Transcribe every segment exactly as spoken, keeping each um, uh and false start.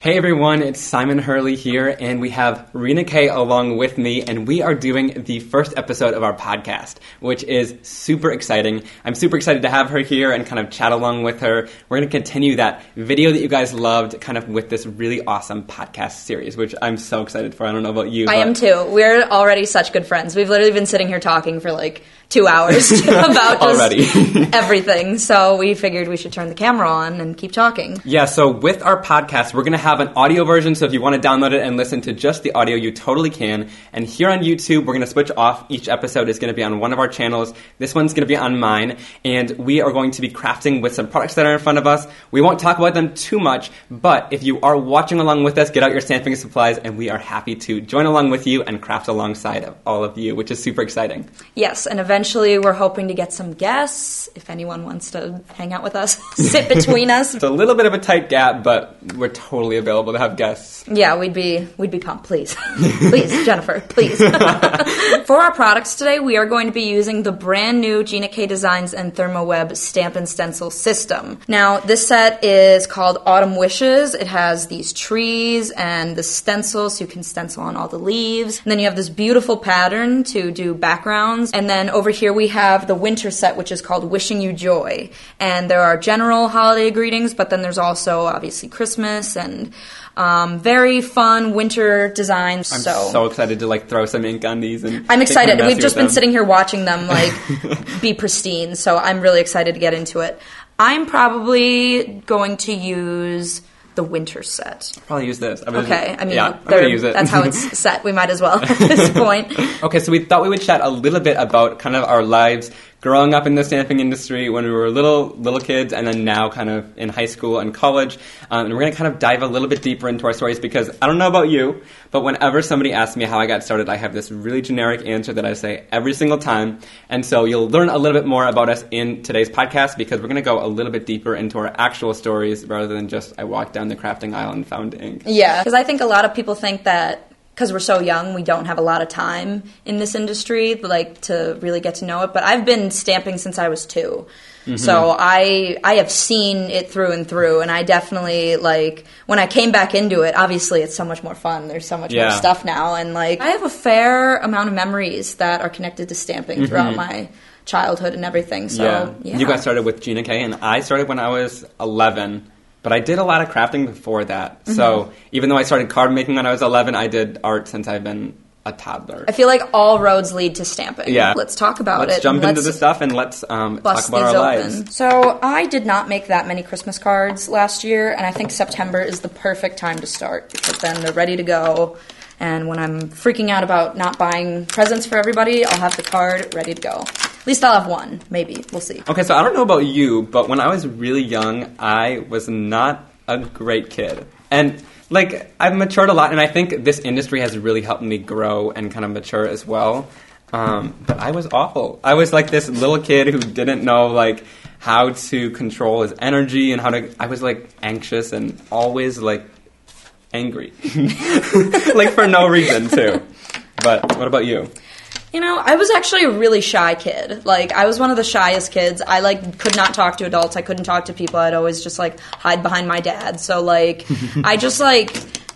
Hey everyone, it's Simon Hurley here, and we have Rena Kay along with me, and we are doing the first episode of our podcast, which is super exciting. I'm super excited to have her here and kind of chat along with her. We're going to continue that video that you guys loved kind of with this really awesome podcast series, which I'm so excited for. I don't know about you. I am too. We're already such good friends. We've literally been sitting here talking for like two hours about just everything. So we figured we should turn the camera on and keep talking. Yeah, so with our podcast, we're going to have an audio version. So if you want to download it and listen to just the audio, you totally can. And here on YouTube, we're going to switch off. Each episode is going to be on one of our channels. This one's going to be on mine. And we are going to be crafting with some products that are in front of us. We won't talk about them too much, but if you are watching along with us, get out your stamping supplies, and we are happy to join along with you and craft alongside of all of you, which is super exciting. Yes, and eventually Eventually, we're hoping to get some guests. If anyone wants to hang out with us, sit between us. It's a little bit of a tight gap, but we're totally available to have guests. Yeah, we'd be we'd be pumped. Please, please, Jennifer, please. For our products today, we are going to be using the brand new Gina K Designs and ThermoWeb Stamp and Stencil system. Now, this set is called Autumn Wishes. It has these trees and the stencil, so you can stencil on all the leaves. And then you have this beautiful pattern to do backgrounds, and then over here we have the winter set, which is called Wishing You Joy. And there are general holiday greetings, but then there's also obviously Christmas and um, very fun winter designs. I'm so, so excited to like throw some ink on these. And I'm excited. We've just been them. sitting here watching them like be pristine, so I'm really excited to get into it. I'm probably going to use the winter set. Probably use this. I okay, I mean, yeah, I'm gonna use it. That's how it's set. We might as well at this point. Okay, so we thought we would chat a little bit about kind of our lives growing up in the stamping industry when we were little little kids, and then now kind of in high school and college. Um, and we're going to kind of dive a little bit deeper into our stories because I don't know about you, but whenever somebody asks me how I got started, I have this really generic answer that I say every single time. And so you'll learn a little bit more about us in today's podcast because we're going to go a little bit deeper into our actual stories rather than just I walked down the crafting aisle and found ink. Yeah, because I think a lot of people think that because we're so young, we don't have a lot of time in this industry, like, to really get to know it. But I've been stamping since I was two. Mm-hmm. So I I have seen it through and through, and I definitely, like, when I came back into it, obviously it's so much more fun. There's so much yeah. more stuff now. And, like, I have a fair amount of memories that are connected to stamping mm-hmm. throughout my childhood and everything. So, yeah. yeah. You got started with Gina K, and I started when I was eleven. But I did a lot of crafting before that. Mm-hmm. So even though I started card making when I was eleven, I did art since I've been a toddler. I feel like all roads lead to stamping. Yeah. Let's talk about let's it. Let's jump into the stuff and let's um, talk about our open. lives. So I did not make that many Christmas cards last year, and I think September is the perfect time to start because then they're ready to go. And when I'm freaking out about not buying presents for everybody, I'll have the card ready to go. At least I'll have one, maybe. We'll see. Okay, so I don't know about you, but when I was really young, I was not a great kid. And, like, I've matured a lot, and I think this industry has really helped me grow and kind of mature as well. Um, but I was awful. I was, like, this little kid who didn't know, like, how to control his energy and how to... I was, like, anxious and always, like, angry. Like, for no reason, too. But what about you? You know, I was actually a really shy kid. Like, I was one of the shyest kids. I, like, could not talk to adults. I couldn't talk to people. I'd always just, like, hide behind my dad. So, like, I just, like,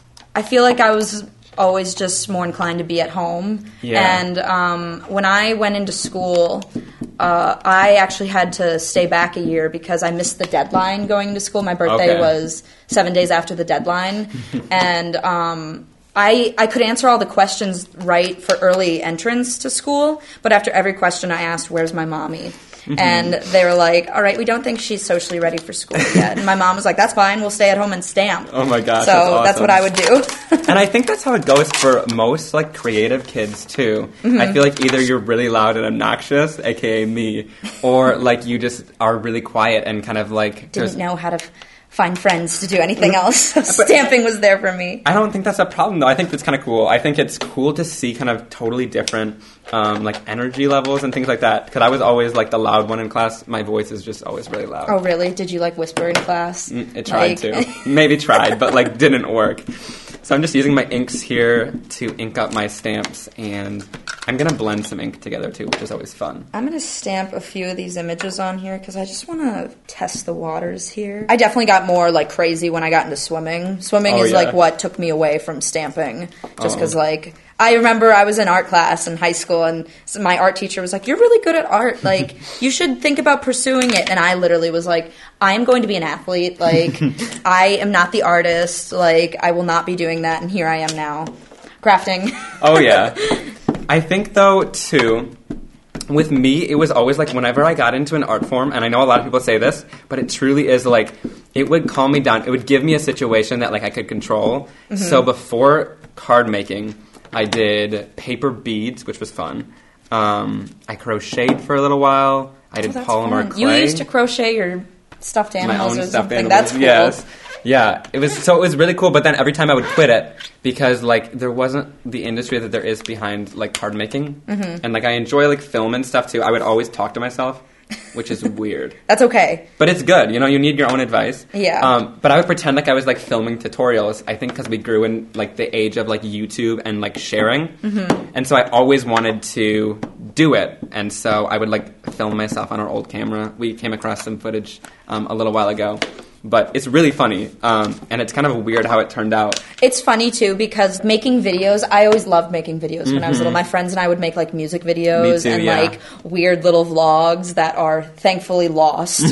I feel like I was always just more inclined to be at home. Yeah. And um, when I went into school, uh, I actually had to stay back a year because I missed the deadline going to school. My birthday okay. was seven days after the deadline. and, um... I, I could answer all the questions right for early entrance to school, but after every question I asked, where's my mommy? Mm-hmm. And they were like, all right, we don't think she's socially ready for school yet. And my mom was like, that's fine, we'll stay at home and stamp. Oh my gosh, So that's, awesome. that's what I would do. And I think that's how it goes for most, like, creative kids, too. Mm-hmm. I feel like either you're really loud and obnoxious, a k a me, or, like, you just are really quiet and kind of, like... Didn't know how to... F- find friends to do anything else. Stamping was there for me. I don't think that's a problem, though. I think that's kind of cool. I think it's cool to see kind of totally different, um, like, energy levels and things like that. Because I was always, like, the loud one in class. My voice is just always really loud. Oh, really? Did you, like, whisper in class? Mm, it tried like... to. Maybe tried, but, like, didn't work. So I'm just using my inks here to ink up my stamps, and I'm going to blend some ink together, too, which is always fun. I'm going to stamp a few of these images on here because I just want to test the waters here. I definitely got more, like, crazy when I got into swimming. Swimming Oh, is, yeah. like, what took me away from stamping. Just Oh. because, like, I remember I was in art class in high school, and my art teacher was like, you're really good at art. Like, you should think about pursuing it. And I literally was like, I am going to be an athlete. Like, I am not the artist. Like, I will not be doing that. And here I am now. Crafting. Oh, yeah. I think, though, too, with me, it was always, like, whenever I got into an art form, and I know a lot of people say this, but it truly is, like, it would calm me down. It would give me a situation that, like, I could control. Mm-hmm. So before card making, I did paper beads, which was fun. Um, I crocheted for a little while. I did Oh, polymer fun. clay. You used to crochet your stuffed animals My or own stuffed something. animals. That's cool. Yes. Yeah, it was so it was really cool. But then every time I would quit it because like there wasn't the industry that there is behind like card making, mm-hmm. and like I enjoy like film and stuff too. I would always talk to myself, which is weird. That's okay. But it's good. You know, you need your own advice. Yeah. Um, but I would pretend like I was like filming tutorials. I think because we grew in like the age of like YouTube and like sharing, mm-hmm. and so I always wanted to do it. And so I would like film myself on our old camera. We came across some footage um, a little while ago. But it's really funny, um, and it's kind of weird how it turned out. It's funny, too, because making videos, I always loved making videos when mm-hmm. I was little. My friends and I would make, like, music videos Me too, and, yeah. like, weird little vlogs that are thankfully lost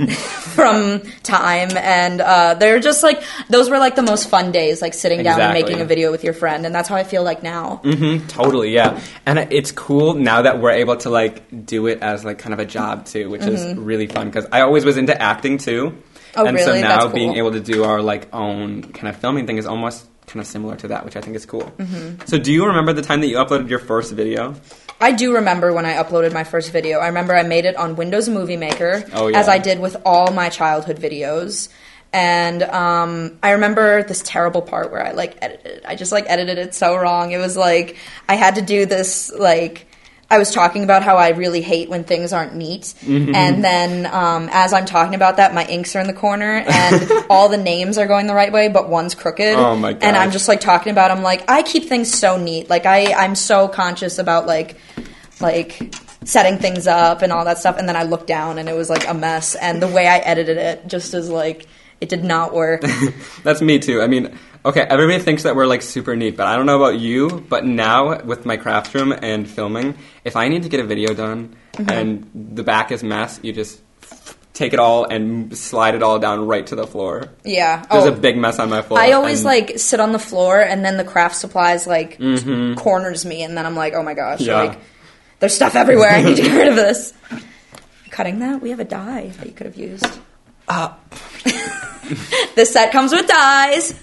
from time. And uh, they're just, like, those were, like, the most fun days, like, sitting down Exactly. and making a video with your friend. And that's how I feel like now. Mm-hmm, totally, yeah. And it's cool now that we're able to, like, do it as, like, kind of a job, too, which mm-hmm. is really fun. Because I always was into acting, too. Oh, and really? so now That's cool. being able to do our like own kind of filming thing is almost kind of similar to that, which I think is cool. Mm-hmm. So do you remember the time that you uploaded your first video? I do remember when I uploaded my first video. I remember I made it on Windows Movie Maker, oh, yeah. as I did with all my childhood videos. And um, I remember this terrible part where I like edited it. I just like edited it so wrong. It was like I had to do this like... I was talking about how I really hate when things aren't neat, mm-hmm. and then um, as I'm talking about that, my inks are in the corner, and all the names are going the right way, but one's crooked. Oh my gosh. And I'm just like talking about, I'm like, I keep things so neat. Like I, I'm so conscious about like, like setting things up and all that stuff. And then I looked down, and it was like a mess. And the way I edited it just is like, it did not work. That's me too. I mean. Okay, everybody thinks that we're, like, super neat, but I don't know about you, but now, with my craft room and filming, if I need to get a video done, mm-hmm. and the back is mess, you just take it all and slide it all down right to the floor. Yeah. There's oh, a big mess on my floor. I always, and, like, sit on the floor, and then the craft supplies, like, mm-hmm. corners me, and then I'm like, oh my gosh, yeah. like, there's stuff everywhere, I need to get rid of this. Cutting that? We have a die that you could have used. Uh... This set comes with dies.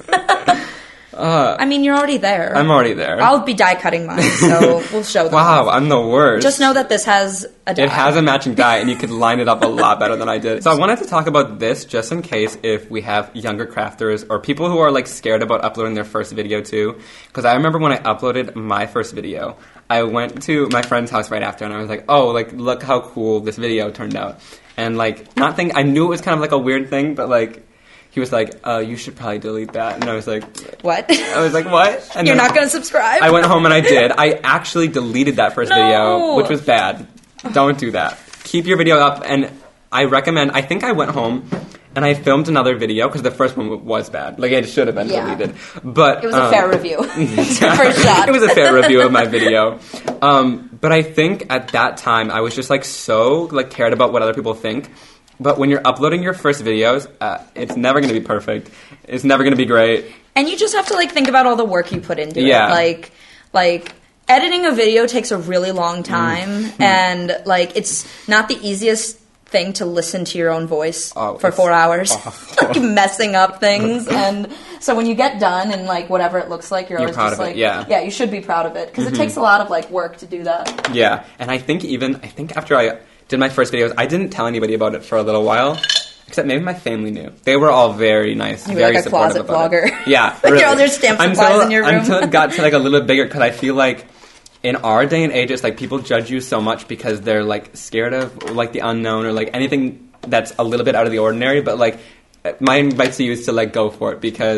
uh, I mean, you're already there. I'm already there. I'll be die cutting mine, so we'll show them. Wow, I'm the worst. Just know that this has a die. It has a matching die, and you could line it up a lot better than I did. So I wanted to talk about this just in case if we have younger crafters or people who are like scared about uploading their first video too. Because I remember when I uploaded my first video, I went to my friend's house right after, and I was like, oh, like look how cool this video turned out. And like, not think I knew it was kind of like a weird thing, but like. He was like, uh, you should probably delete that. And I was like... What? I was like, what? And You're not going to subscribe? I went home and I did. I actually deleted that first no. video, which was bad. Don't do that. Keep your video up. And I recommend... I think I went home and I filmed another video because the first one was bad. Like, it should have been yeah. deleted. But it was um, a fair review. It's the first shot. It was a fair review of my video. Um, but I think at that time, I was just, like, so, like, cared about what other people think. But when you're uploading your first videos, uh, it's never going to be perfect. It's never going to be great. And you just have to, like, think about all the work you put into yeah. it. Like, like, editing a video takes a really long time. Mm. And, like, it's not the easiest thing to listen to your own voice oh, for four hours. Like, messing up things. And so when you get done and, like, whatever it looks like, you're, you're always proud just of like... It, yeah. yeah, you should be proud of it. Because mm-hmm. it takes a lot of, like, work to do that. Yeah. And I think even... I think after I... did my first videos, I didn't tell anybody about it for a little while, except maybe my family knew. They were all very nice, you very were like a supportive closet about vlogger. It. Yeah, like really. You're all their stamp supplies until, in your room. Until it got to like a little bigger, because I feel like in our day and age, it's like people judge you so much because they're like scared of like the unknown or like anything that's a little bit out of the ordinary. But like my advice to you is to like go for it, because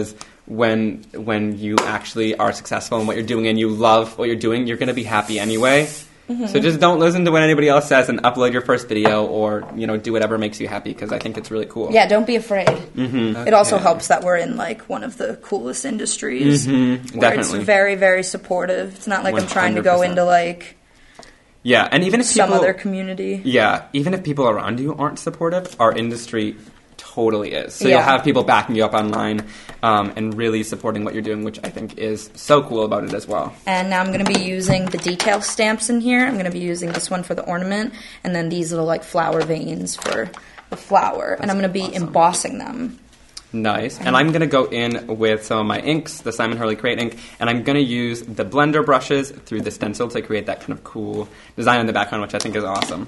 when when you actually are successful in what you're doing and you love what you're doing, you're going to be happy anyway. Mm-hmm. So just don't listen to what anybody else says and upload your first video, or, you know, do whatever makes you happy, because I think it's really cool. Yeah, don't be afraid. Mm-hmm. Okay. It also helps that we're in, like, one of the coolest industries. Mm-hmm. Where Definitely. It's very, very supportive. It's not like one hundred percent. I'm trying to go into, like... Yeah, and even if people... some other community. Yeah, even if people around you aren't supportive, our industry totally is. So yeah. you'll have people backing you up online um, and really supporting what you're doing, which I think is so cool about it as well. And now I'm going to be using the detail stamps in here. I'm going to be using this one for the ornament, and then these little, like, flower veins for the flower. That's and I'm going to be awesome. embossing them. Nice. And I'm going to go in with some of my inks, the Simon Hurley Create ink, and I'm going to use the blender brushes through the stencil to create that kind of cool design in the background, which I think is awesome.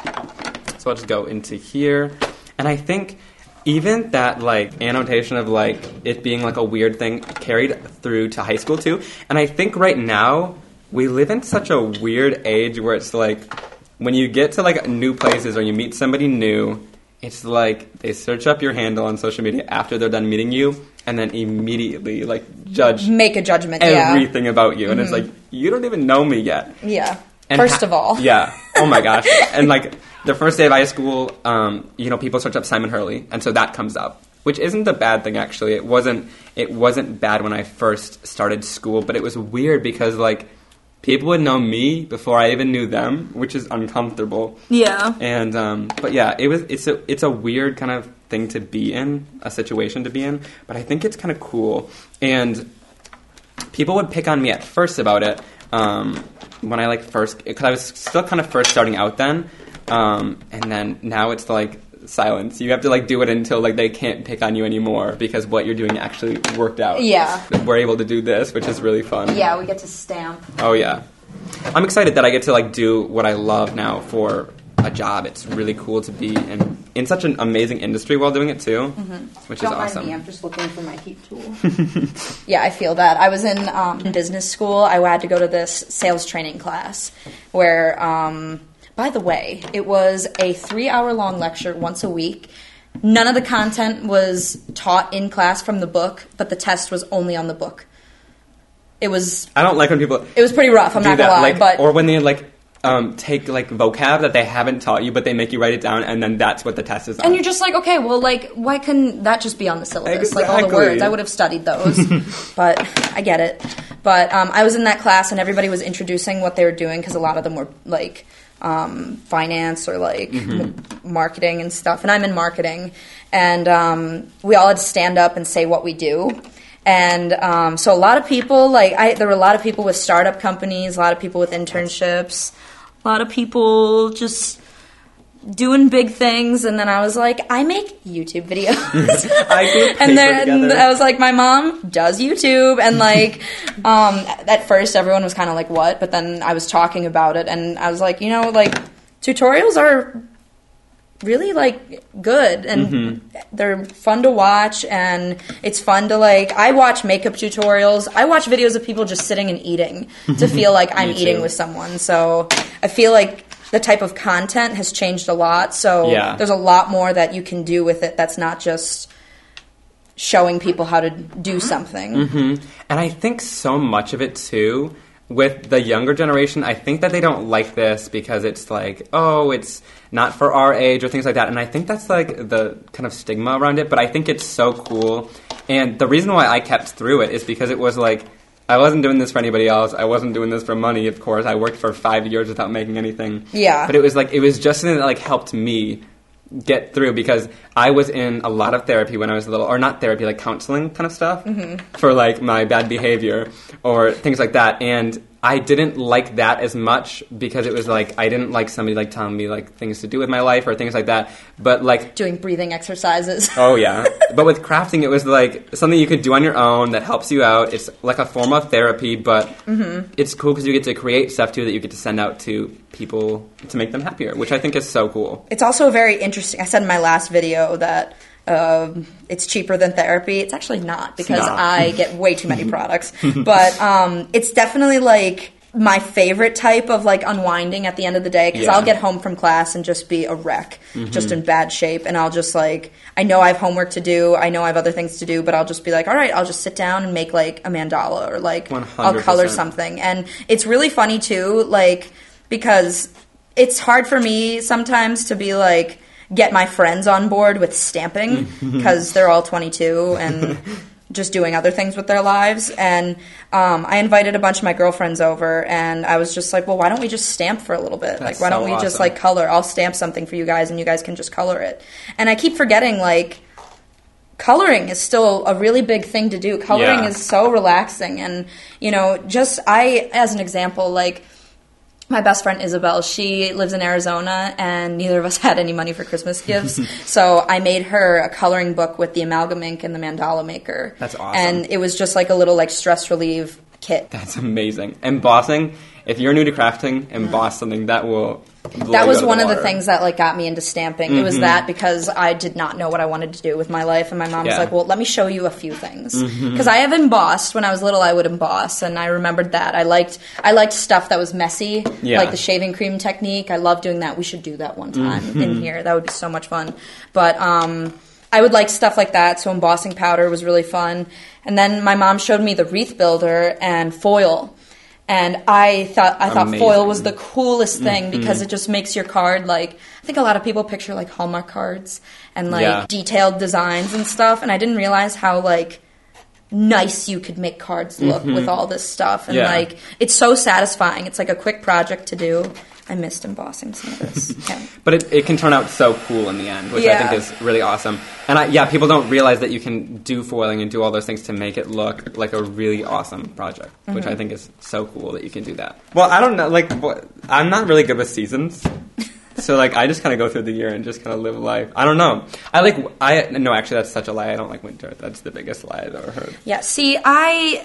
So I'll just go into here. And I think even that, like, annotation of, like, it being, like, a weird thing carried through to high school, too. And I think right now we live in such a weird age where it's, like, when you get to, like, new places or you meet somebody new, it's like they search up your handle on social media after they're done meeting you and then immediately, like, judge... Make a judgment, everything yeah. about you. Mm-hmm. And it's like, you don't even know me yet. Yeah. And First ha- of all. Yeah. Oh, my gosh. And, like, the first day of high school, um, you know, people search up Simon Hurley, and so that comes up, which isn't a bad thing, actually. It wasn't, it wasn't bad when I first started school, but it was weird because, like, people would know me before I even knew them, which is uncomfortable. Yeah. And, um, but yeah, it was, it's a, it's a weird kind of thing to be in, a situation to be in, but I think it's kind of cool. And people would pick on me at first about it, um, when I, like, first, because I was still kind of first starting out then, um, and then now it's, like, silence. You have to, like, do it until, like, they can't pick on you anymore because what you're doing actually worked out. Yeah. We're able to do this, which is really fun. Yeah, we get to stamp. Oh, yeah. I'm excited that I get to, like, do what I love now for a job. It's really cool to be in, in such an amazing industry while doing it, too, mm-hmm. which Don't is awesome. Mind me, I'm just looking for my heat tool. Yeah, I feel that. I was in um, business school. I had to go to this sales training class where... Um, By the way, it was a three-hour-long lecture once a week. None of the content was taught in class from the book, but the test was only on the book. It was... I don't like when people... It was pretty rough, I'm not that, gonna lie, like, but... Or when they, like, um, take, like, vocab that they haven't taught you, but they make you write it down, and then that's what the test is on. And you're just like, okay, well, like, why couldn't that just be on the syllabus? Exactly. Like, all the words, I would have studied those. But I get it. But um, I was in that class, and everybody was introducing what they were doing, because a lot of them were, like... Um, finance or like mm-hmm. m- marketing and stuff, and I'm in marketing, and um, we all had to stand up and say what we do, and um, so a lot of people, like I, there were a lot of people with startup companies, a lot of people with internships, a lot of people just doing big things, and then I was like, I make YouTube videos. I do and then I was like, my mom does YouTube, and like, um, at first everyone was kind of like, what? But then I was talking about it, and I was like, you know, like, tutorials are really, like, good, and mm-hmm. they're fun to watch, and it's fun to, like, I watch makeup tutorials, I watch videos of people just sitting and eating to feel like I'm eating with someone, so I feel like the type of content has changed a lot, so yeah. there's a lot more that you can do with it that's not just showing people how to do something. Mm-hmm. And I think so much of it, too, with the younger generation, I think that they don't like this because it's like, oh, it's not for our age or things like that. And I think that's like the kind of stigma around it, but I think it's so cool. And the reason why I kept through it is because it was like, I wasn't doing this for anybody else. I wasn't doing this for money, of course. I worked for five years without making anything. Yeah. But it was like, it was just something that like helped me get through because I was in a lot of therapy when I was little, or not therapy, like counseling kind of stuff mm-hmm. for like my bad behavior or things like that. And I didn't like that as much because it was like, I didn't like somebody like telling me like things to do with my life or things like that. But like doing breathing exercises. Oh yeah. But with crafting, it was like something you could do on your own that helps you out. It's like a form of therapy, but mm-hmm. it's cool because you get to create stuff too that you get to send out to people to make them happier, which I think is so cool. It's also very interesting. I said in my last video that Um, it's cheaper than therapy. It's actually not because not. I get way too many products. But um, it's definitely like my favorite type of like unwinding at the end of the day, because Yeah. I'll get home from class and just be a wreck, mm-hmm. just in bad shape, and I'll just like, I know I have homework to do, I know I have other things to do, but I'll just be like, all right, I'll just sit down and make like a mandala, or like one hundred percent. I'll color something. And it's really funny too, like, because it's hard for me sometimes to be like, get my friends on board with stamping, because they're all twenty-two and just doing other things with their lives. And um, I invited a bunch of my girlfriends over, and I was just like, well, why don't we just stamp for a little bit? That's like, why don't so we awesome. just like color? I'll stamp something for you guys, and you guys can just color it. And I keep forgetting, like, coloring is still a really big thing to do. Coloring Yeah. is so relaxing. And, you know, just I, as an example, like, my best friend Isabel, she lives in Arizona, and neither of us had any money for Christmas gifts. So I made her a coloring book with the amalgam ink and the mandala maker. That's awesome. And it was just like a little like stress relief kit. That's amazing. Embossing, if you're new to crafting, emboss something, that will blow That you was out of one the of the water. things that like got me into stamping. It was Mhm. that, because I did not know what I wanted to do with my life, and my mom was Yeah. like, well, let me show you a few things. Mhm. Because I have embossed. When I was little, I would emboss, and I remembered that. I liked I liked stuff that was messy, Yeah. like the shaving cream technique. I love doing that. We should do that one time Mhm. in here. That would be so much fun. But um, I would like stuff like that, so embossing powder was really fun. And then my mom showed me the wreath builder and foil. And I thought I thought Amazing. foil was the coolest thing, Mhm. because it just makes your card like, I think a lot of people picture like Hallmark cards and like Yeah. detailed designs and stuff, and I didn't realize how like nice you could make cards look Mhm. with all this stuff. And Yeah. like, it's so satisfying. It's like a quick project to do. I missed embossing some of this. Yeah. But it, it can turn out so cool in the end, which Yeah. I think is really awesome. And I, yeah, people don't realize that you can do foiling and do all those things to make it look like a really awesome project, which Mm-hmm. I think is so cool that you can do that. Well, I don't know, like, what, I'm not really good with seasons. So, like, I just kind of go through the year and just kind of live life. I don't know. I like, I, no, actually, that's such a lie. I don't like winter. That's the biggest lie I've ever heard. Yeah, see, I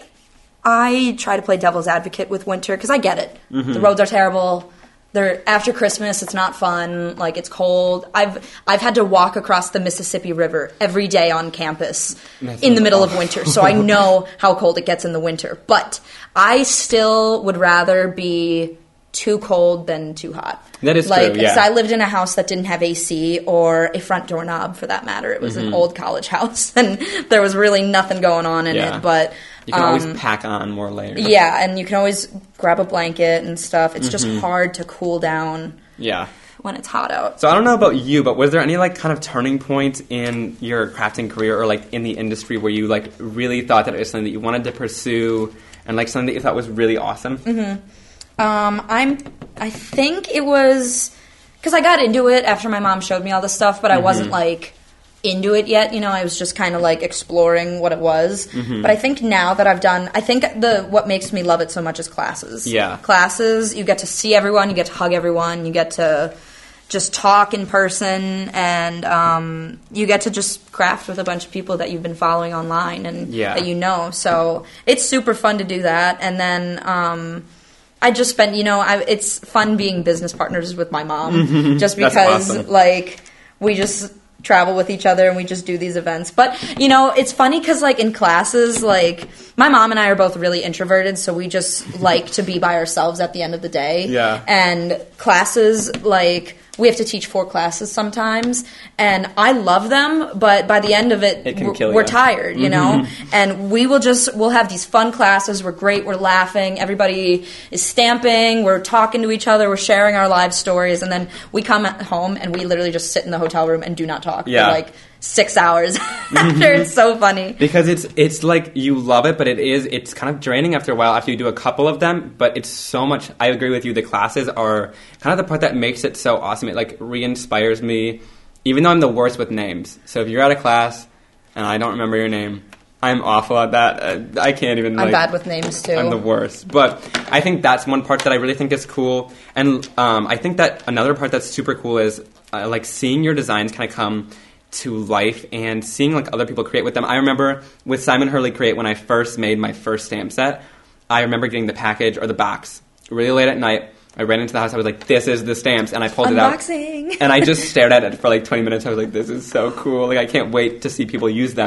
I try to play devil's advocate with winter, because I get it. Mm-hmm. The roads are terrible. They're after Christmas. It's not fun. Like, it's cold. I've I've had to walk across the Mississippi River every day on campus That's in the middle of awful. winter, so I know how cold it gets in the winter. But I still would rather be too cold than too hot. That is like, true, yeah. 'cause I lived in a house that didn't have A C or a front doorknob, for that matter. It was Mm-hmm. an old college house, and there was really nothing going on in Yeah. it. But You can um, always pack on more layers. yeah, and you can always grab a blanket and stuff. It's Mm-hmm. just hard to cool down Yeah. when it's hot out. So I don't know about you, but was there any like kind of turning point in your crafting career or like in the industry where you like really thought that it was something that you wanted to pursue and like something that you thought was really awesome? Mm-hmm. Um, I'm. I think it was because I got into it after my mom showed me all this stuff, but I wasn't like into it yet. You know, I was just kind of like exploring what it was. Mm-hmm. But I think now that I've done, I think the what makes me love it so much is classes. Yeah. Classes. You get to see everyone. You get to hug everyone. You get to just talk in person, and um, you get to just craft with a bunch of people that you've been following online and Yeah. that you know. So it's super fun to do that. And then um, I just spent, you know, I, it's fun being business partners with my mom, just That's because awesome. like we just travel with each other and we just do these events. But you know, it's funny because like in classes, like my mom and I are both really introverted, so we just like to be by ourselves at the end of the day. Yeah. And classes, like we have to teach four classes sometimes, and I love them, but by the end of it, It can we're, kill we're you. tired, you know? And we will just, we'll have these fun classes, we're great, we're laughing, everybody is stamping, we're talking to each other, we're sharing our live stories, and then we come at home and we literally just sit in the hotel room and do not talk Yeah. for like six hours after. It's so funny. Because it's it's like you love it, but it is it's kind of draining after a while after you do a couple of them. But it's so much. I agree with you. The classes are kind of the part that makes it so awesome. It like re-inspires me, even though I'm the worst with names. So if you're at a class and I don't remember your name, I'm awful at that. Uh, I can't even. I'm like, bad with names too. I'm the worst. But I think that's one part that I really think is cool. And um, I think that another part that's super cool is uh, like seeing your designs kind of come to life and seeing like other people create with them. I remember with Simon Hurley Create, when I first made my first stamp set, I remember getting the package or the box really late at night. I ran into the house. I was like, this is the stamps. And I pulled Unboxing. it out. And I just stared at it for like twenty minutes. I was like, this is so cool. Like, I can't wait to see people use them.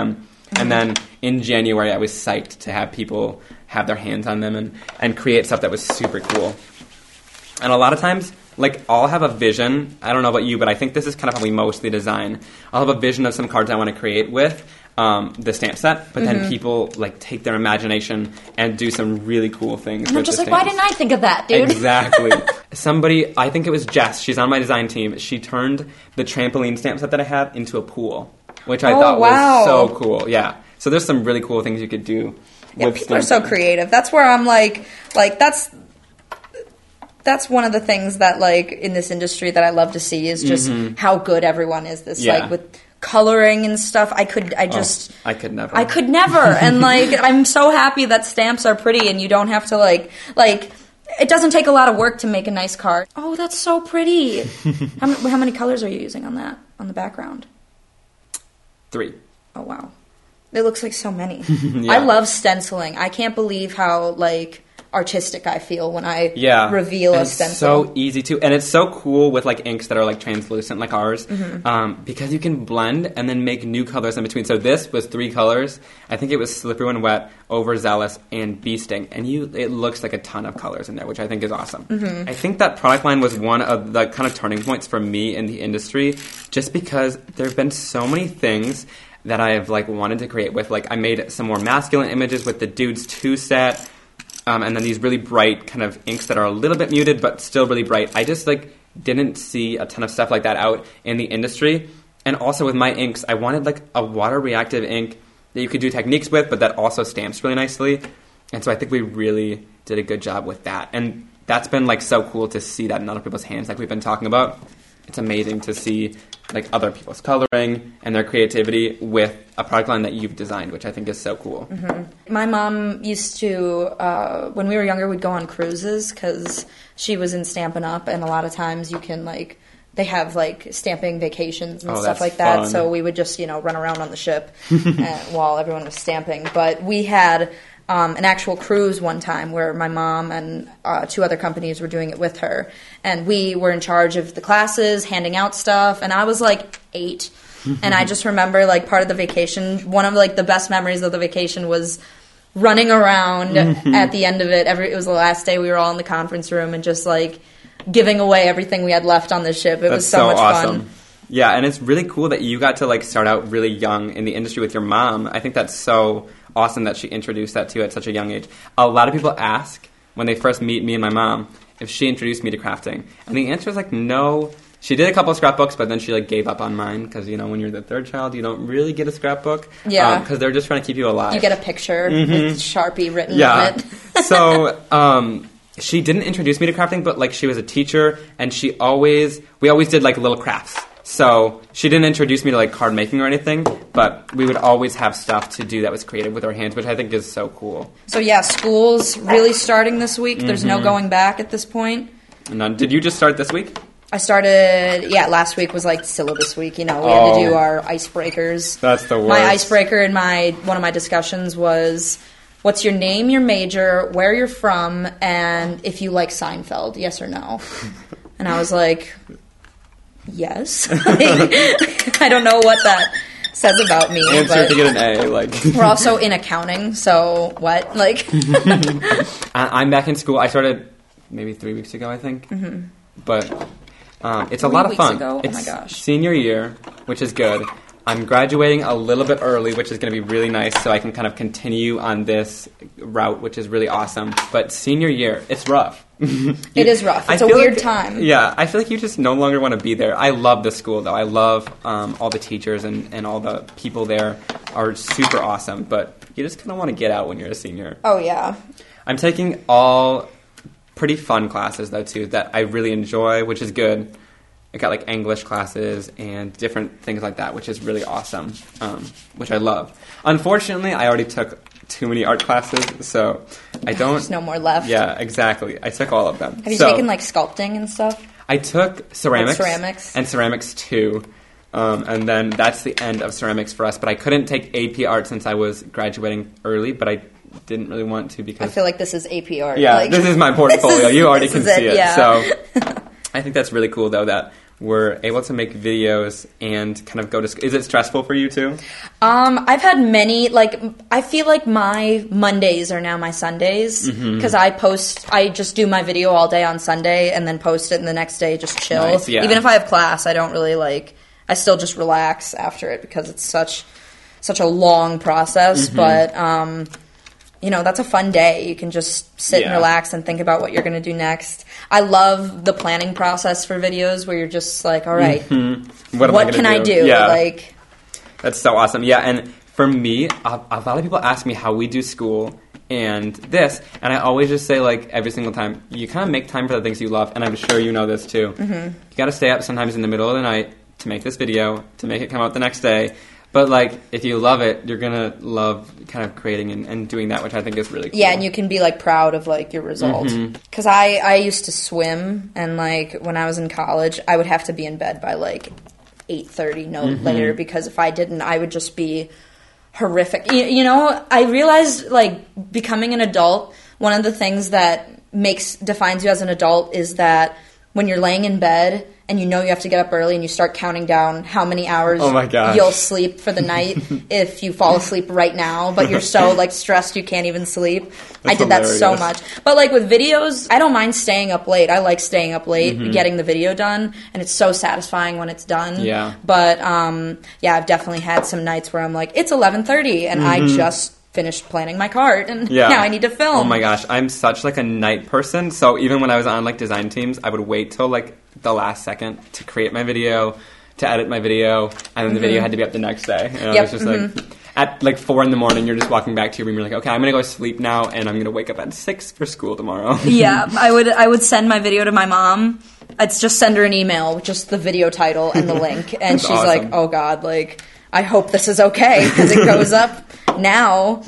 Mm-hmm. And then in January, I was psyched to have people have their hands on them and, and create stuff that was super cool. And a lot of times, like, I'll have a vision. I don't know about you, but I think this is kind of how we mostly design. I'll have a vision of some cards I want to create with um, the stamp set, but mm-hmm. then people, like, take their imagination and do some really cool things and with I'm just the like, stamps. why didn't I think of that, dude? Exactly. Somebody, I think it was Jess, she's on my design team, she turned the trampoline stamp set that I have into a pool, which I oh, thought wow. was so cool. Yeah. So there's some really cool things you could do. Yeah, with people are stamping. so creative. That's where I'm like, like, that's... That's one of the things that, like, in this industry that I love to see is just mm-hmm. how good everyone is. This, yeah. like, with coloring and stuff. I could, I just... Oh, I could never. I could never. And, like, I'm so happy that stamps are pretty and you don't have to, like, like... It doesn't take a lot of work to make a nice card. Oh, that's so pretty. how, m- how many colors are you using on that, on the background? Three. Oh, wow. It looks like so many. yeah. I love stenciling. I can't believe how, like... artistic I feel when I yeah. reveal and a it's stencil. so easy to, and it's so cool with like inks that are like translucent like ours, mm-hmm. um, because you can blend and then make new colors in between. So this was three colors. I think it was Slippery When Wet, Overzealous, and Bee Sting, and you it looks like a ton of colors in there, which I think is awesome. Mm-hmm. I think that product line was one of the kind of turning points for me in the industry, just because there have been so many things that I've like wanted to create with. Like I made some more masculine images with the Dudes two set. Um, and then these really bright kind of inks that are a little bit muted, but still really bright. I just like didn't see a ton of stuff like that out in the industry. And also with my inks, I wanted like a water reactive ink that you could do techniques with, but that also stamps really nicely. And so I think we really did a good job with that. And that's been like so cool to see that in other people's hands, like we've been talking about. It's amazing to see like other people's coloring and their creativity with a product line that you've designed, which I think is so cool. Mm-hmm. My mom used to, uh, when we were younger, we'd go on cruises because she was in Stampin' Up, and a lot of times you can like, they have like stamping vacations and oh, stuff like that. Fun. So we would just, you know, run around on the ship and, while everyone was stamping. But we had um, an actual cruise one time where my mom and uh, two other companies were doing it with her. And we were in charge of the classes, handing out stuff. And I was like eight. And I just remember like part of the vacation, one of like the best memories of the vacation was running around mm-hmm. at the end of it. Every, it was the last day we were all in the conference room and just like giving away everything we had left on the ship. It That's was so, so much awesome. fun. Yeah, and it's really cool that you got to like start out really young in the industry with your mom. I think that's so awesome that she introduced that to you at such a young age. A lot of people ask when they first meet me and my mom if she introduced me to crafting. And the answer is like no. She did a couple of scrapbooks, but then she like gave up on mine because, you know, when you're the third child, you don't really get a scrapbook. Yeah. Because um, they're just trying to keep you alive. You get a picture mm-hmm. with Sharpie written yeah. on it. so, um... she didn't introduce me to crafting, but like she was a teacher, and she always, we always did like little crafts. So she didn't introduce me to like card making or anything, but we would always have stuff to do that was creative with our hands, which I think is so cool. So yeah, school's really starting this week. There's mm-hmm. no going back at this point. And then, did you just start this week? I started, yeah, last week was like syllabus week. You know, we oh, had to do our icebreakers. That's the worst. My icebreaker in my one of my discussions was, what's your name, your major, where you're from, and if you like Seinfeld, yes or no? And I was like, yes. I don't know what that says about me. Answer but to get an A. Like we're also in accounting, so what? Like, I'm back in school. I started maybe three weeks ago, I think. Mm-hmm. But um, it's three a lot of weeks fun. Ago? It's oh my gosh. senior year, which is good. I'm graduating a little bit early, which is going to be really nice, so I can kind of continue on this route, which is really awesome. But senior year, it's rough. you, it is rough. It's I a weird like, time. Yeah, I feel like you just no longer want to be there. I love the school, though. I love um, all the teachers and, and all the people there are super awesome, but you just kind of want to get out when you're a senior. Oh, yeah. I'm taking all pretty fun classes, though, too, that I really enjoy, which is good. I got like English classes and different things like that, which is really awesome, um, which I love. Unfortunately, I already took too many art classes, so I don't... There's no more left. Yeah, exactly. I took all of them. Have you so, taken like sculpting and stuff? I took ceramics. Like ceramics. And ceramics too. Um, and then that's the end of ceramics for us. But I couldn't take A P art since I was graduating early, but I didn't really want to because... I feel like this is A P art. Yeah, like, this is my portfolio. is, you already can see it. it yeah. So I think that's really cool, though, that were able to make videos and kind of go to school. Is it stressful for you too? Um, I've had many, like, I feel like my Mondays are now my Sundays, because mm-hmm. I post, I just do my video all day on Sunday and then post it, and the next day just chill. Nice, yeah. Even if I have class, I don't really, like, I still just relax after it, because it's such, such a long process, mm-hmm. but, um... you know, that's a fun day. You can just sit yeah. and relax and think about what you're going to do next. I love the planning process for videos where you're just like, all right, mm-hmm. what, what I can do? I do? Yeah. Like, that's so awesome. Yeah, and for me, a, a lot of people ask me how we do school and this, and I always just say, like, every single time, you kind of make time for the things you love, and I'm sure you know this too. Mm-hmm. You got to stay up sometimes in the middle of the night to make this video, to make it come out the next day. But, like, if you love it, you're going to love kind of creating and, and doing that, which I think is really cool. Yeah, and you can be, like, proud of, like, your result. Because mm-hmm. I, I used to swim, and, like, when I was in college, I would have to be in bed by, like, eight thirty, no mm-hmm. later, because if I didn't, I would just be horrific. You, you know, I realized, like, becoming an adult, one of the things that makes defines you as an adult is that when you're laying in bed and you know you have to get up early and you start counting down how many hours oh my gosh. you'll sleep for the night if you fall asleep right now, but you're so, like, stressed you can't even sleep. That's I did hilarious. that so much. But, like, with videos, I don't mind staying up late. I like staying up late, mm-hmm. getting the video done, and it's so satisfying when it's done. Yeah. But, um, yeah, I've definitely had some nights where I'm like, it's eleven thirty, and mm-hmm. I just finished planning my cart, and yeah. now I need to film. Oh my gosh, I'm such, like, a night person, so even when I was on, like, design teams, I would wait till, like, the last second to create my video, to edit my video, and then the mm-hmm. video had to be up the next day. And yep. I was just mm-hmm. like, at, like, four in the morning, you're just walking back to your room, you're like, okay, I'm gonna go sleep now, and I'm gonna wake up at six for school tomorrow. Yeah, I would, I would send my video to my mom. I'd just send her an email with just the video title and the link, and she's awesome. Like, oh god, like, I hope this is okay, because it goes up now.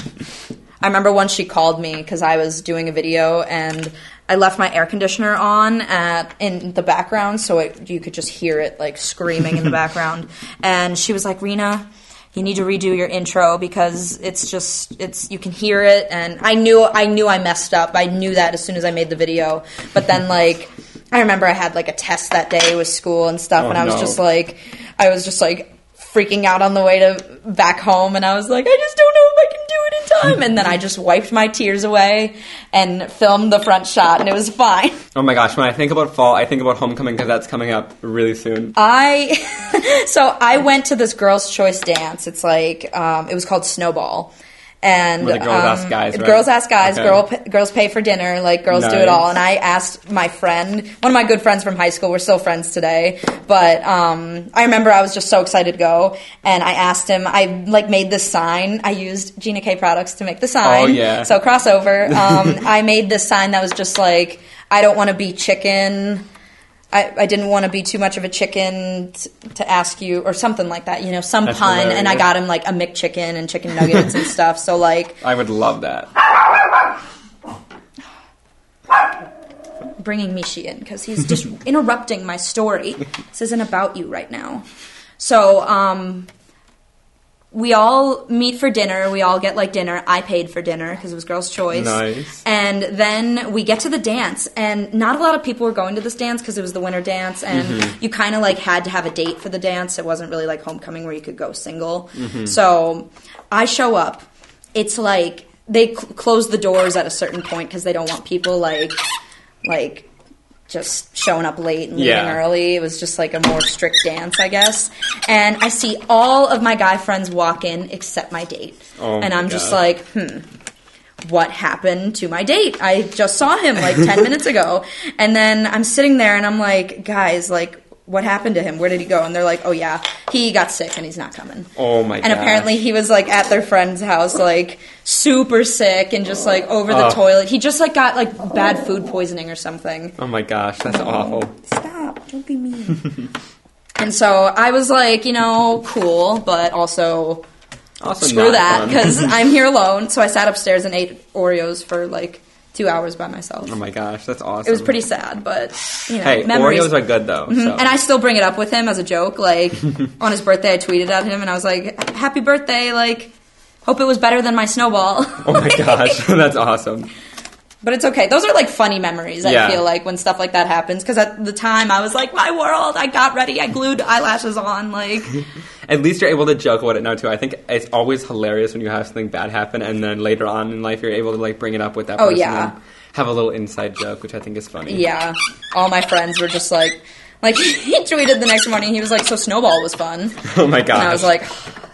I remember once she called me because I was doing a video and I left my air conditioner on at in the background so it, you could just hear it, like, screaming in the background. And she was like, Rena, you need to redo your intro because it's just, it's, you can hear it. And I knew, I knew I messed up. I knew that as soon as I made the video. But then, like, I remember I had, like, a test that day with school and stuff, oh, and I was no. just like, I was just like, freaking out on the way to back home, and I was like, I just don't know if I can do it in time. And then I just wiped my tears away and filmed the front shot, and it was fine. Oh my gosh, when I think about fall, I think about homecoming because that's coming up really soon. I so I went to this girls' choice dance. It's like um, it was called Snowball. And Where the girls um, ask guys, right? Girls ask guys, okay. girl, girls pay for dinner, like, girls nice. do it all. And I asked my friend, one of my good friends from high school, we're still friends today, but um, I remember I was just so excited to go, and I asked him, I, like, made this sign. I used Gina K products to make the sign. Oh, yeah. So, crossover. Um, I made this sign that was just like, I don't want to be chicken... I, I didn't want to be too much of a chicken t- to ask you, or something like that, you know, some That's pun, hilarious. and I got him, like, a McChicken and chicken nuggets and stuff, so, like... I would love that. Bringing Mishi in, because he's just interrupting my story. This isn't about you right now. So, um... we all meet for dinner. We all get, like, dinner. I paid for dinner because it was girls' choice. Nice. And then we get to the dance. And not a lot of people were going to this dance because it was the winter dance. And mm-hmm. you kind of, like, had to have a date for the dance. It wasn't really like homecoming where you could go single. Mm-hmm. So I show up. It's like they cl- close the doors at a certain point because they don't want people, like, like... just showing up late and leaving yeah. early. It was just like a more strict dance, I guess. And I see all of my guy friends walk in except my date. Oh and I'm God. just like, hmm, what happened to my date? I just saw him like ten minutes ago. And then I'm sitting there and I'm like, guys, like, what happened to him? Where did he go? And they're like, oh yeah, he got sick and he's not coming. Oh my god. And apparently he was like at their friend's house, like super sick and just like over the oh. toilet. He just like got like bad food poisoning or something. Oh my gosh, that's awful. Stop, don't be mean. And so I was like, you know, cool, but also, also screw not that, fun. because I'm here alone. So I sat upstairs and ate Oreos for like two hours by myself. Oh my gosh, that's awesome. It was pretty sad, but, you know, hey, memories. Oreos are good though. Mm-hmm. So. And I still bring it up with him as a joke. Like, on his birthday, I tweeted at him and I was like, happy birthday, like, hope it was better than my snowball. Oh my gosh, that's awesome. But it's okay. Those are like funny memories, I Yeah. feel like, when stuff like that happens. Because at the time, I was like, my world, I got ready, I glued eyelashes on, like... At least you're able to joke about it now, too. I think it's always hilarious when you have something bad happen, and then later on in life, you're able to, like, bring it up with that Oh, person yeah. and have a little inside joke, which I think is funny. Yeah. All my friends were just like... Like, he tweeted the next morning, he was like, so Snowball was fun. Oh, my gosh. And I was like...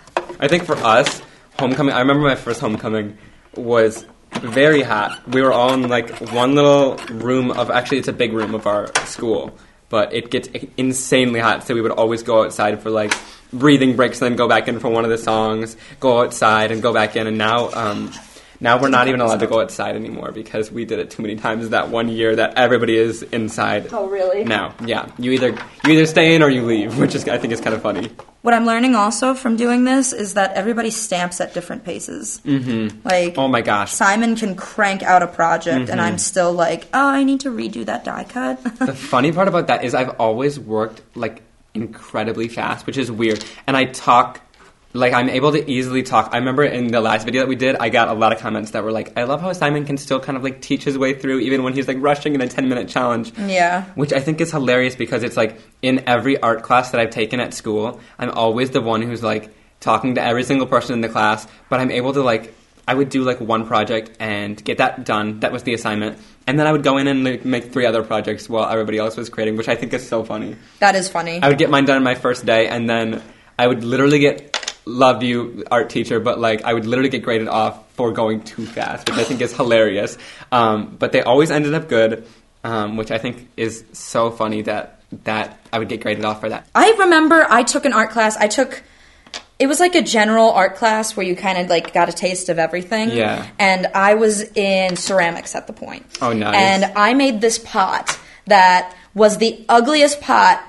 I think for us, homecoming, I remember my first homecoming was very hot. We were all in, like, one little room of... Actually, it's a big room of our school. But it gets insanely hot, so we would always go outside for, like, breathing breaks and then go back in for one of the songs, go outside and go back in. And now um, now we're not even allowed to go outside anymore because we did it too many times that one year that everybody is inside. Oh, really? Now, yeah. You either you either stay in or you leave, which is I think is kind of funny. What I'm learning also from doing this is that everybody stamps at different paces. Mm-hmm. Like, oh my gosh. Simon can crank out a project, Mm-hmm. and I'm still like, oh, I need to redo that die cut. The funny part about that is I've always worked, like, incredibly fast, which is weird. And I talk, like, I'm able to easily talk. I remember in the last video that we did, I got a lot of comments that were like, I love how Simon can still kind of, like, teach his way through even when he's, like, rushing in a ten-minute challenge. Yeah. Which I think is hilarious because it's, like, in every art class that I've taken at school, I'm always the one who's, like, talking to every single person in the class, but I'm able to, like, I would do, like, one project and get that done. That was the assignment. And then I would go in and like, make three other projects while everybody else was creating, which I think is so funny. That is funny. I would get mine done on my first day, and then I would literally get, love you, art teacher, but, like, I would literally get graded off for going too fast, which I think is hilarious. Um, but they always ended up good, um, which I think is so funny that, that I would get graded off for that. I remember I took an art class. I took... It was like a general art class where you kind of like got a taste of everything. Yeah. And I was in ceramics at the point. Oh, nice. And I made this pot that was the ugliest pot.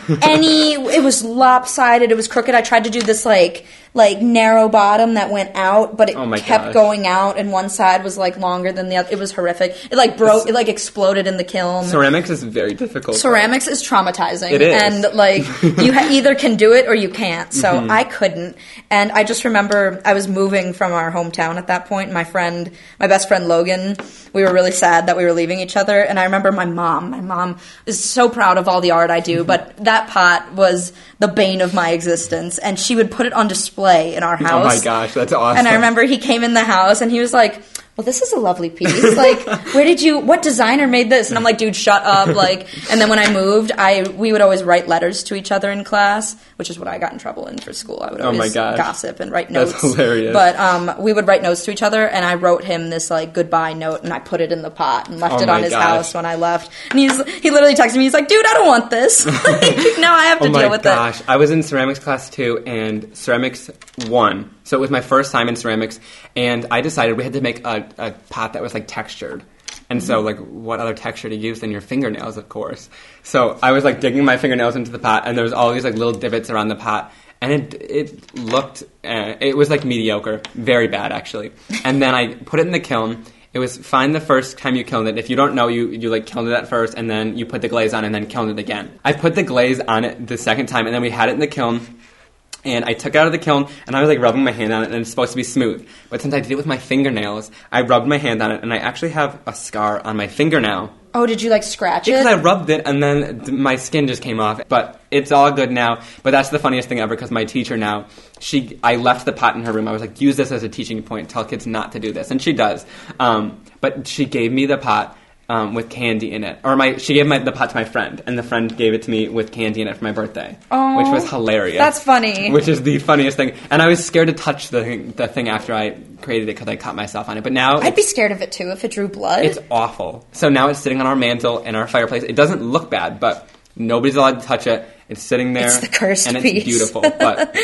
Any, it was lopsided. It was crooked. I tried to do this like like narrow bottom that went out, but it Oh my kept gosh. going out, and one side was like longer than the other. It was horrific. It like broke. It like exploded in the kiln. Ceramics is very difficult. Ceramics is traumatizing. It is. And, like, you ha- either can do it or you can't. So Mm-hmm. I couldn't. And I just remember I was moving from our hometown at that point. My friend, my best friend Logan, we were really sad that we were leaving each other. And I remember my mom. My mom is so proud of all the art I do, but that pot was the bane of my existence. And she would put it on display in our house. Oh my gosh, that's awesome. And I remember he came in the house and he was like, well, this is a lovely piece. Like, where did you, what designer made this? And I'm like, dude, shut up. Like, and then when I moved, I, we would always write letters to each other in class, which is what I got in trouble in for school. I would Oh my always gosh. gossip and write That's notes. hilarious. But, um, we would write notes to each other, and I wrote him this, like, goodbye note, and I put it in the pot and left Oh it on my his gosh. house when I left. And he's, he literally texted me, he's like, dude, I don't want this. Like, now I have to Oh my deal with gosh. it. I was in ceramics class too, and ceramics one. So it was my first time in ceramics, and I decided we had to make a, a pot that was like textured. And so, like, what other texture to use than your fingernails, of course. So I was like digging my fingernails into the pot, and there was all these like little divots around the pot, and it it looked, uh, it was like mediocre, very bad actually. And then I put it in the kiln. It was fine the first time you kilned it. If you don't know, you, you like kilned it at first, and then you put the glaze on, and then kilned it again. I put the glaze on it the second time, and then we had it in the kiln. And I took it out of the kiln, and I was like rubbing my hand on it, and it's supposed to be smooth. But since I did it with my fingernails, I rubbed my hand on it, and I actually have a scar on my finger now. Oh, did you, like, scratch Because it? I rubbed it, and then th- my skin just came off. But it's all good now. But that's the funniest thing ever, because my teacher now, she, I left the pot in her room. I was like, use this as a teaching point. Tell kids not to do this. And she does. Um, but she gave me the pot um, with candy in it. Or my she gave my, the pot to my friend, and the friend gave it to me with candy in it for my birthday. Oh, which was hilarious. That's funny. Which is the funniest thing. And I was scared to touch the thing, the thing after I created it because I cut myself on it. But now I'd be scared of it, too, if it drew blood. it's awful. So now it's sitting on our mantle in our fireplace. It doesn't look bad, but nobody's allowed to touch it. It's sitting there. It's the cursed and piece. it's beautiful, but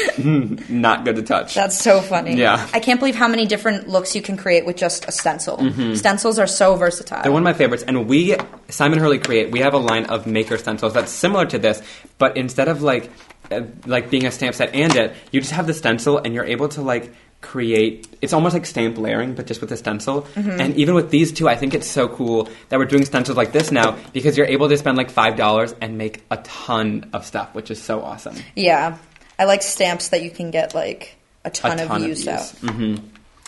not good to touch. That's so funny. Yeah. I can't believe how many different looks you can create with just a stencil. Stencils are so versatile. They're one of my favorites, and we, Simon Hurley Create, we have a line of maker stencils that's similar to this, but instead of like, uh, like being a stamp set and it, you just have the stencil, and you're able to like create, it's almost like stamp layering, but just with a stencil. Mm-hmm. And even with these two, I think it's so cool that we're doing stencils like this now, because you're able to spend like five dollars and make a ton of stuff, which is so awesome. Yeah. I like stamps that you can get, like, a ton, a ton of use out. hmm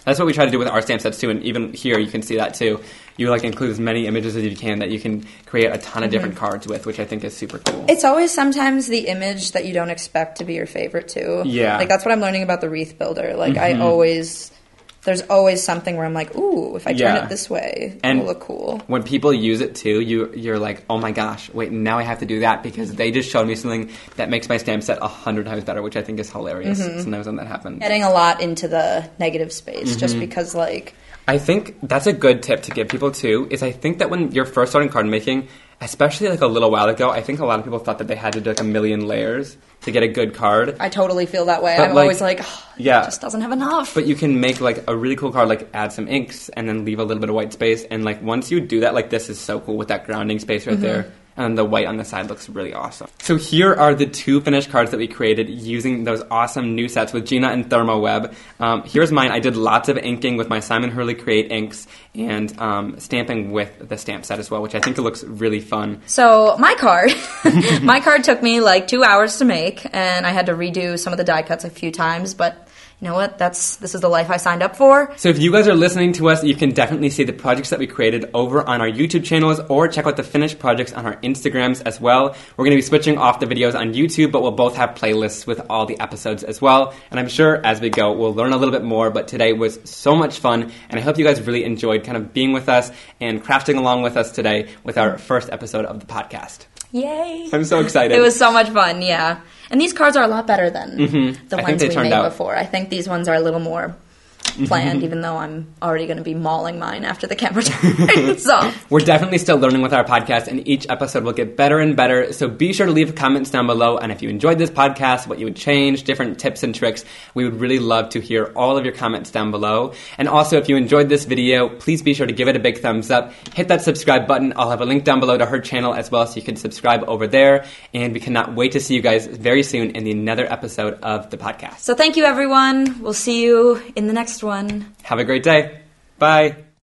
That's what we try to do with our stamp sets too, and even here you can see that too. You like include as many images as you can that you can create a ton of mm-hmm. different cards with, which I think is super cool. It's always sometimes the image that you don't expect to be your favorite too. Yeah. Like that's what I'm learning about the wreath builder. Like mm-hmm. I always... There's always something where I'm like, ooh, if I turn yeah. it this way, and it'll look cool. When people use it, too, you, you're like, oh, my gosh, wait, now I have to do that because they just showed me something that makes my stamp set a hundred times better, which I think is hilarious. Mm-hmm. Sometimes when that happens. Getting a lot into the negative space mm-hmm. just because, like... I think that's a good tip to give people, too, is I think that when you're first starting card making, especially like a little while ago, I think a lot of people thought that they had to do like a million layers to get a good card. I totally feel that way. But I'm like, always like, oh, yeah. it just doesn't have enough. But you can make like a really cool card, like add some inks and then leave a little bit of white space. And like once you do that, like this is so cool with that grounding space right mm-hmm. there. And the white on the side looks really awesome. So here are the two finished cards that we created using those awesome new sets with Gina and ThermoWeb. Um, here's mine. I did lots of inking with my Simon Hurley Create inks and um, stamping with the stamp set as well, which I think it looks really fun. So my card, my card took me like two hours to make, and I had to redo some of the die cuts a few times, but... You know what? That's this is the life I signed up for. So if you guys are listening to us, you can definitely see the projects that we created over on our YouTube channels or check out the finished projects on our Instagrams as well. We're going to be switching off the videos on YouTube, but we'll both have playlists with all the episodes as well. And I'm sure as we go, we'll learn a little bit more, but today was so much fun. And I hope you guys really enjoyed kind of being with us and crafting along with us today with our first episode of the podcast. Yay! I'm so excited. It was so much fun, yeah. And these cards are a lot better than mm-hmm. the I ones we made out. before. I think these ones are a little more planned, mm-hmm. even though I'm already going to be mauling mine after the camera turns off. We're definitely still learning with our podcast, and each episode will get better and better, so be sure to leave comments down below, and if you enjoyed this podcast, what you would change, different tips and tricks, we would really love to hear all of your comments down below. And also, if you enjoyed this video, please be sure to give it a big thumbs up, hit that subscribe button. I'll have a link down below to her channel as well, so you can subscribe over there, and we cannot wait to see you guys very soon in another episode of the podcast. So thank you, everyone. We'll see you in the next one. Have a great day. Bye.